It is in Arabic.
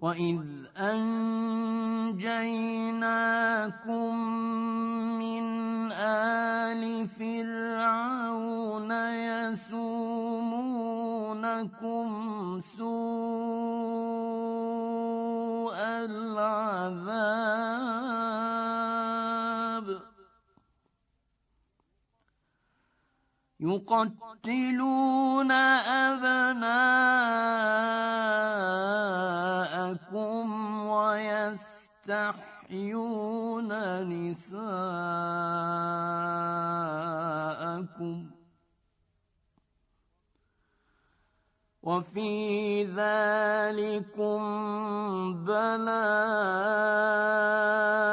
وَإِذْ أَنجَيْنَاكُم مِّنْ آلِ فِرْعَوْنَ يَسُومُونَكُمْ سُوءَ الْعَذَابِ يُقَتِّلُونَ أَبْنَاءَكُمْ وَيَسْتَحْيُونَ نِسَاءَكُمْ وَفِي ذَلِكُمْ بَلَاءٌ مِّنَ اللَّهِ عَظِيمٌ. وَإِذْ أَنجَيْنَاكُم مِّنْ آلِ فِرْعَوْنَ يَسُومُونَكُمْ سُوءَ الْعَذَابِ يُقَتِّلُونَ أَبْنَاءَكُمْ وَيَسْتَحْيُونَ نِسَاءَكُمْ وَفِي ذَلِكُمْ